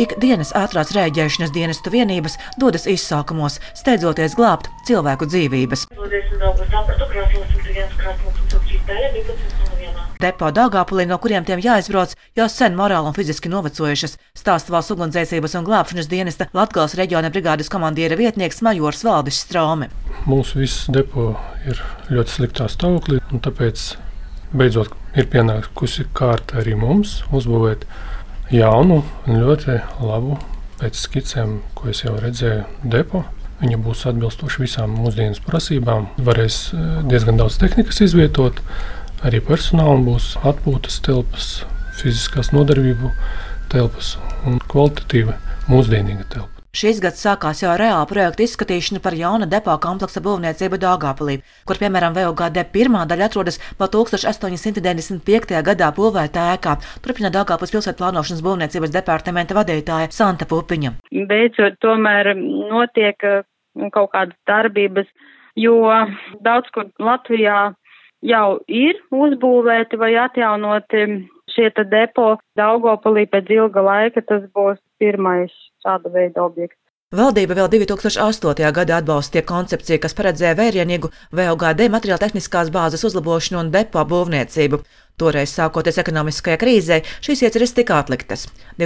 Ikdienas ātrās rēģēšanas dienestu vienības dodas izsaukumos, steidzoties glābt cilvēku dzīvības. Depo Daugavpilī, no kuriem tiem jāizbrauc, jau sen morāli un fiziski novecojušas, stāsta Valsts ugunsdzēsības un glābšanas dienesta Latgales reģiona brigādes komandiera vietnieks majors Valdis Strome. Mūsu viss depo ir ļoti sliktā stāvoklī, un tāpēc beidzot ir pienākusi kārta arī mums uzbūvēt jaunu un ļoti labu pēc skicēm, ko es jau redzēju depo. Viņa būs atbilstoši visām mūsdienas prasībām, varēs diezgan daudz tehnikas izvietot, arī personālam būs atpūtas telpas, fiziskās nodarbību telpas un kvalitatīva mūsdienīga telpa. Šīs gads sākās jau ar reālu projektu izskatīšanu par jauna depo kompleksa būvniecību Daugavpilī, kur, piemēram, VUGD pirmā daļa atrodas vēl 1895. gadā būvētā ēkā, turpina Daugavpils pilsētu plānošanas būvniecības departamenta vadītāja Santa Pupiņa. Beidzot, tomēr notiek kaut kādas darbības, jo daudz kur Latvijā jau ir uzbūvēti vai atjaunoti šie depo. Daugavpilī pēc ilga laika tas būs pirmais šāda veida objekts. Valdība vēl 2008. gadā atbalstīja koncepciju, kas paredzēja vērienīgu VUGD materiāla tehniskās bāzes uzlabošanu un depo būvniecību. Toreiz, sākoties ekonomiskajai krīzei, šīs ieceres tika atliktas.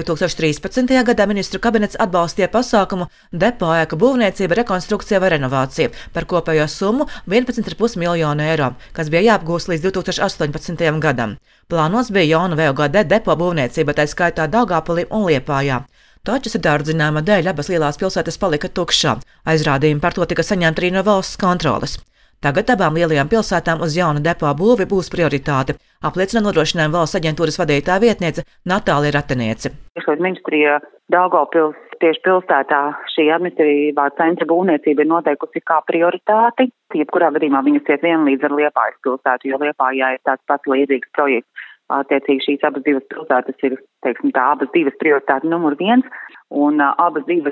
2013. gadā ministru kabinets atbalstīja pasākumu depo ēku būvniecība, rekonstrukcija vai renovācija par kopējo summu 11,5 miljonu eiro, kas bija jāapgūst līdz 2018. gadam. Plānos bija jauna VUGD depo būvniecība, tā skaitā Daugavpilī un Liepājā. Taču sadārdzinājuma dēļ abas lielās pilsētas palika tukšā. Aizrādījumi par to tika saņemti arī no valsts kontroles. Tagad abām lielajām pilsētām uz jaunu depo būvi būs prioritāte, apliecina nodrošinājuma valsts aģentūras vadītāja vietniece Natālija Rateniece. Iekšlietu ministrija Daugavpils tieši pilsētā šī administratīvā centra būvniecība ir noteikusi kā prioritāti. Jebkurā gadījumā viņas iet vienlīdz ar Liepājas pilsētu, jo Liepājā ir tāds pats līdzīgs projekts. Attiecīgi šīs abas divas pilsētas ir, teiksim tā, abas divas prioritāte numur 1, un abas divas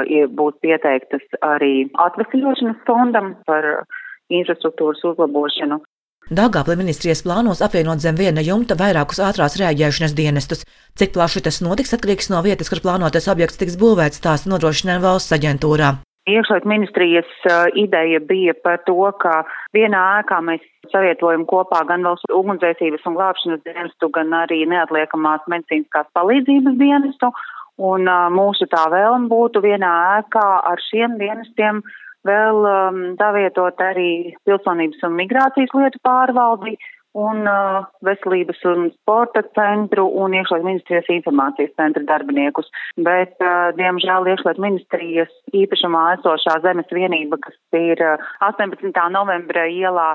būs pieteiktas arī atvesļošanas fondam par infrastruktūras uzlabošanu. Daugavpilī ministrijas plānos apvienot zem viena jumta vairākus ātrās rēģēšanas dienestus. Cik plaši tas notiks, atkarīgs no vietas, kur plānotais objekts tiks būvēts, stāsta nodrošinājuma valsts aģentūrā. Iekšlietu ministrijas ideja bija par to, ka vienā ēkā mēs savietojam kopā gan valsts ugunsdzēsības un glābšanas dienestu, gan arī neatliekamās medicīniskās palīdzības dienestu. Un mūsu tā vēlme būtu vienā ēkā ar šiem dienestiem vēl savietot arī pilsonības un migrācijas lietu pārvaldi un veselības un sporta centru un iekšlietu ministrijas informācijas centra darbiniekus. Bet, diemžēl, iekšlietu ministrijas īpašumā esošā zemes vienība, kas ir 18. novembra ielā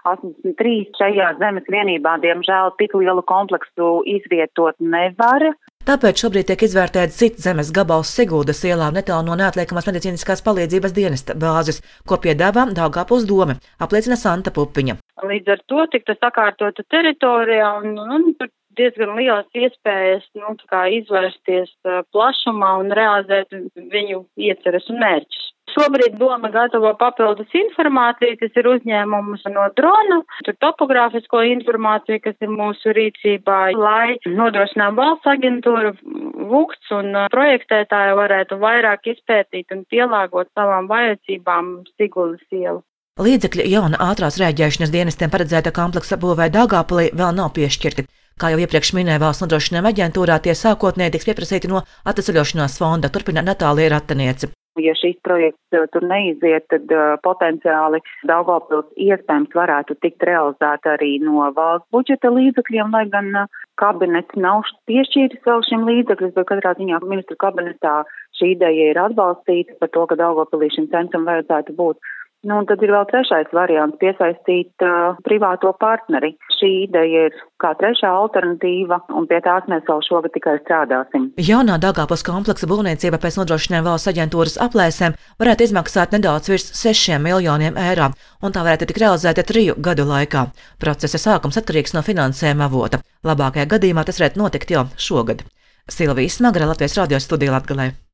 83, šajā zemes vienībā, diemžēl, tik lielu kompleksu izvietot nevar. Tāpēc šobrīd tiek izvērtēts cits zemes gabals Siguldas ielā netālu no neatliekamās medicīniskās palīdzības dienesta bāzes, ko piedāvā Daugavpils dome, apliecina Santa Pupiņa. Līdz ar to tika sakārtota teritorijā un tur diezgan lielas iespējas izvērsties plašumā un realizēt viņu ieceres un mērķus. Šobrīd doma gatavo papildus informāciju, kas ir uzņēmums no drona, topogrāfisko informāciju, kas ir mūsu rīcībā, lai nodrošinātu valsts aģentūra, VUGDS un projektētāji varētu vairāk izpētīt un pielāgot savām vajadzībām Siguldas ielu. Līdzekļi jauna ātrās rēģēšanas dienestiem paredzēta kompleksa būvē Daugavpilī vēl nav piešķirti. Kā jau iepriekš minēja valsts nodrošinājuma aģentūrā, tie sākotnēji tiks pieprasīti no atvesļošanās fonda, turpina Natālija Rateniece. Ja šīs projekts tur neiziet, tad potenciāli Daugavpils iespējams varētu tikt realizēt arī no valsts budžeta līdzekļiem, lai gan kabinets nav piešķīris vēl šiem līdzekļus, bet katrā ziņā ministru kabinetā šī ideja ir atbalstīta par to, ka Daugavpilī šim centram vajadzētu būt. Un tad ir vēl trešais variants - piesaistīt privāto partneri. Šī ideja ir kā trešā alternatīva, un pie tās mēs vēl šogad tikai strādāsim. Jaunā Daugavpils kompleksa būvniecība pēc nodrošinājuma valsts aģentūras aplēsēm varētu izmaksāt nedaudz virs 6 miljoniem eiro, un tā varētu tikt realizēta 3 gadu laikā. Procesa sākums atkarīgs no finansējuma avota. Labākajā gadījumā tas varētu notikt jau šogad. Silvija Smagra, Latvijas radio studija Latgalē.